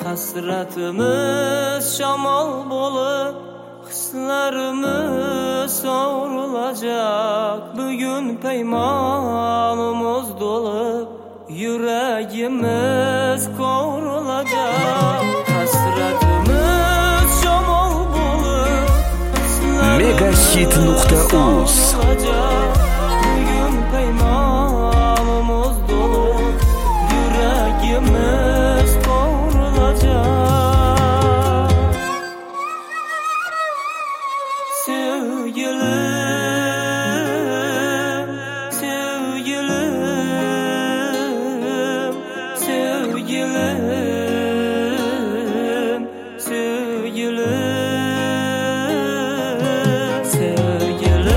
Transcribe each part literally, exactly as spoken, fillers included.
Hasretimiz şamal bolup, hislerimiz savrulacak. Bugün peymanımız dolup, yüreğimiz kavrulacak. Hasretimiz şamal bolup, Megahit nokta uz Bugün peymanımız dolup, yüreğimiz kavrulacak. Sevgilim, sevgilim, sevgilim, sevgilim, sevgilim,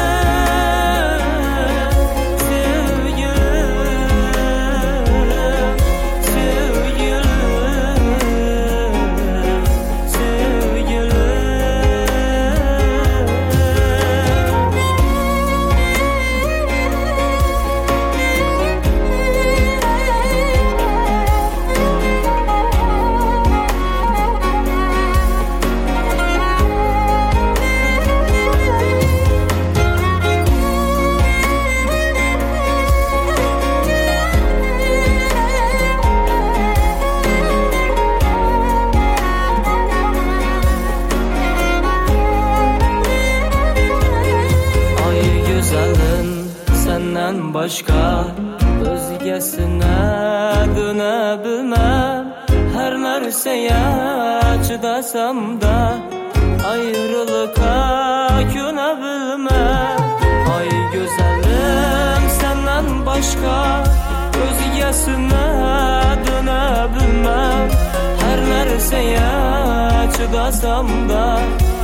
senden başka özgesine dönebilmem. Her nerseye çıdasam da ayrılığa künebilmem. Ay güzelim, senden başka özgesine dönebilmem. Her nerseye çıdasam da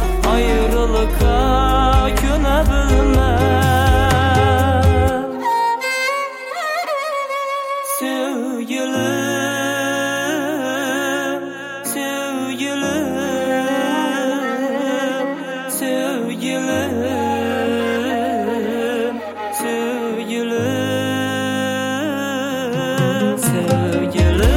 ayrılığa künebilmem. Sevgilim, sevgilim, sevgilim, sevgilim, sevgilim,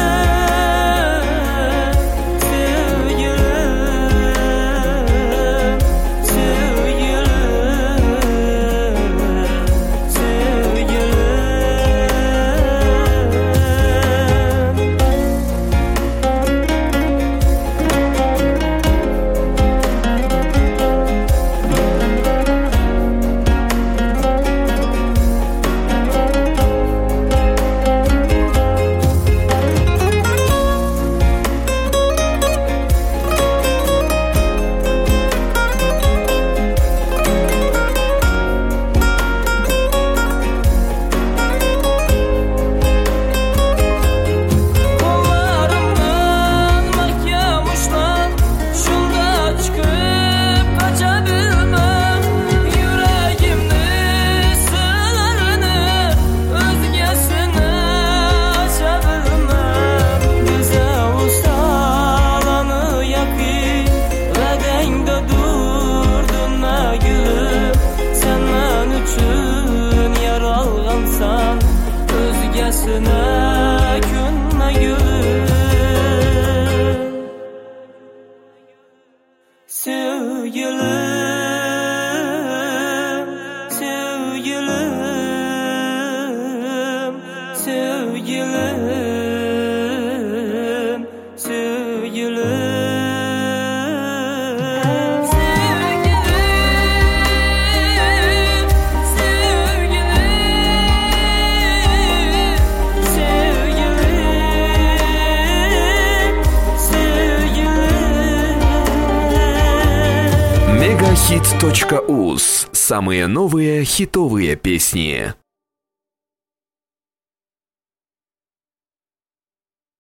özgesine künme gülüm. Sevgilim, sevgilim, sevgilim, sevgilim. Megahit точка уз. Самые новые хитовые песни.